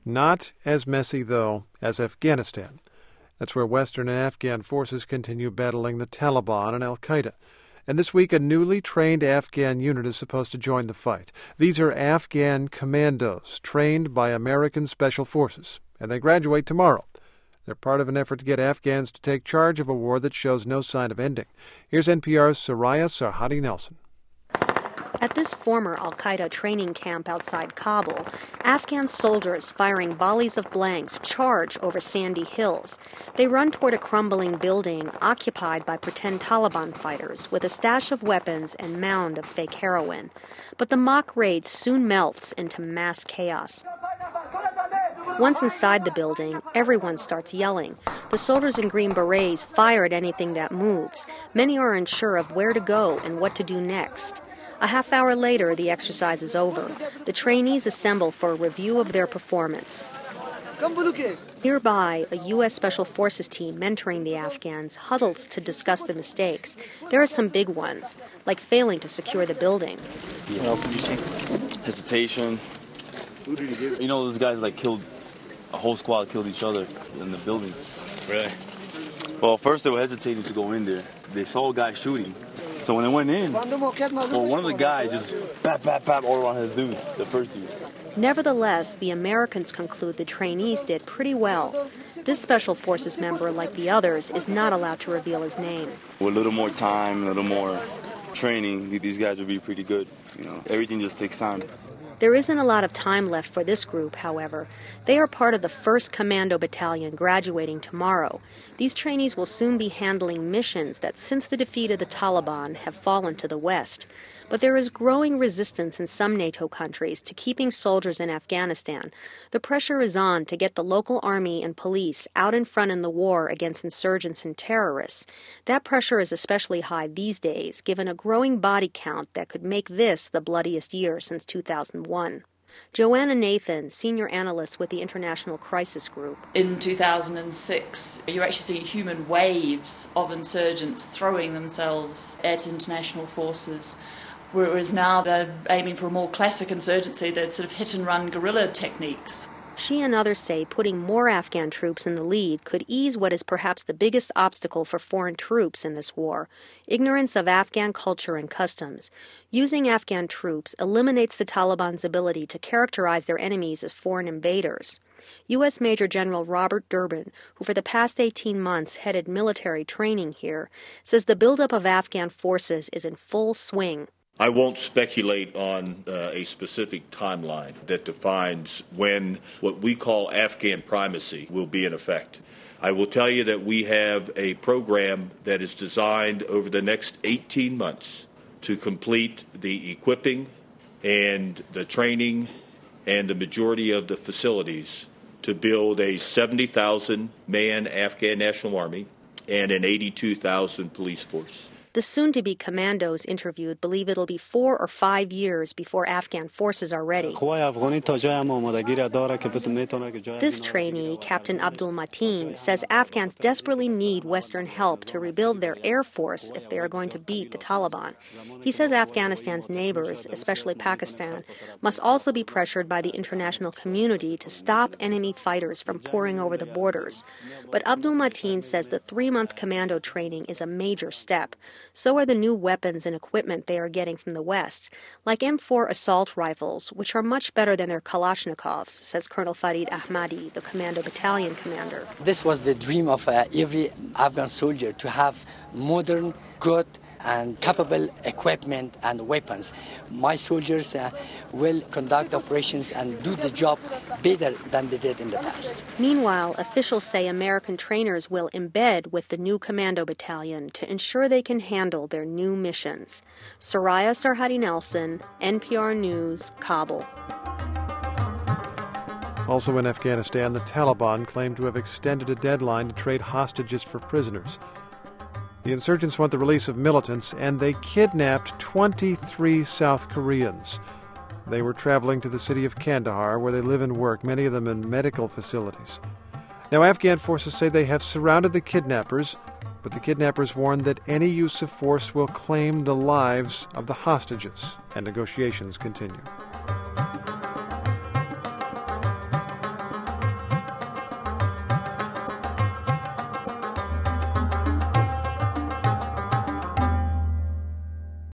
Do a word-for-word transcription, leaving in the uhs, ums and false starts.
Not as messy, though, as Afghanistan. That's where Western and Afghan forces continue battling the Taliban and al-Qaeda. And this week, a newly trained Afghan unit is supposed to join the fight. These are Afghan commandos, trained by American Special Forces, and they graduate tomorrow. They're part of an effort to get Afghans to take charge of a war that shows no sign of ending. Here's N P R's Soraya Sarhadi Nelson. At this former al-Qaeda training camp outside Kabul, Afghan soldiers firing volleys of blanks charge over sandy hills. They run toward a crumbling building occupied by pretend Taliban fighters with a stash of weapons and mound of fake heroin. But the mock raid soon melts into mass chaos. Once inside the building, everyone starts yelling. The soldiers in green berets fire at anything that moves. Many are unsure of where to go and what to do next. A half hour later, the exercise is over. The trainees assemble for a review of their performance. Nearby, a U S Special Forces team mentoring the Afghans huddles to discuss the mistakes. There are some big ones, like failing to secure the building. What else did you see? Hesitation. Who did you get? You know, those guys like killed, a whole squad killed each other in the building. Really? Well, first they were hesitating to go in there. They saw a guy shooting. So when they went in, well, one of the guys just bap, bap, bap all around his dude, the first dude. Nevertheless, the Americans conclude the trainees did pretty well. This Special Forces member, like the others, is not allowed to reveal his name. With a little more time, a little more training, these guys would be pretty good. You know, everything just takes time. There isn't a lot of time left for this group, however. They are part of the first Commando Battalion graduating tomorrow. These trainees will soon be handling missions that, since the defeat of the Taliban, have fallen to the West. But there is growing resistance in some NATO countries to keeping soldiers in Afghanistan. The pressure is on to get the local army and police out in front in the war against insurgents and terrorists. That pressure is especially high these days, given a growing body count that could make this the bloodiest year since two thousand one. Joanna Nathan, senior analyst with the International Crisis Group. In two thousand six, you're actually seeing human waves of insurgents throwing themselves at international forces, whereas now they're aiming for a more classic insurgency, that sort of hit-and-run guerrilla techniques. She and others say putting more Afghan troops in the lead could ease what is perhaps the biggest obstacle for foreign troops in this war, ignorance of Afghan culture and customs. Using Afghan troops eliminates the Taliban's ability to characterize their enemies as foreign invaders. U S Major General Robert Durbin, who for the past eighteen months headed military training here, says the buildup of Afghan forces is in full swing. I won't speculate on uh, a specific timeline that defines when what we call Afghan primacy will be in effect. I will tell you that we have a program that is designed over the next eighteen months to complete the equipping and the training and the majority of the facilities to build a seventy thousand man Afghan National Army and an eighty-two thousand police force. The soon-to-be commandos interviewed believe it'll be four or five years before Afghan forces are ready. This trainee, Captain Abdul Mateen, says Afghans desperately need Western help to rebuild their air force if they are going to beat the Taliban. He says Afghanistan's neighbors, especially Pakistan, must also be pressured by the international community to stop enemy fighters from pouring over the borders. But Abdul Mateen says the three-month commando training is a major step. So are the new weapons and equipment they are getting from the West, like M four assault rifles, which are much better than their Kalashnikovs, says Colonel Farid Ahmadi, the Commando Battalion commander. This was the dream of uh, every Afghan soldier, to have modern, good, and capable equipment and weapons. My soldiers uh, will conduct operations and do the job better than they did in the past. Meanwhile, officials say American trainers will embed with the new Commando Battalion to ensure they can handle their new missions. Soraya Sarhadi Nelson, N P R News, Kabul. Also in Afghanistan, the Taliban claim to have extended a deadline to trade hostages for prisoners. The insurgents want the release of militants, and they kidnapped twenty-three South Koreans. They were traveling to the city of Kandahar, where they live and work, many of them in medical facilities. Now, Afghan forces say they have surrounded the kidnappers, but the kidnappers warn that any use of force will claim the lives of the hostages, and negotiations continue.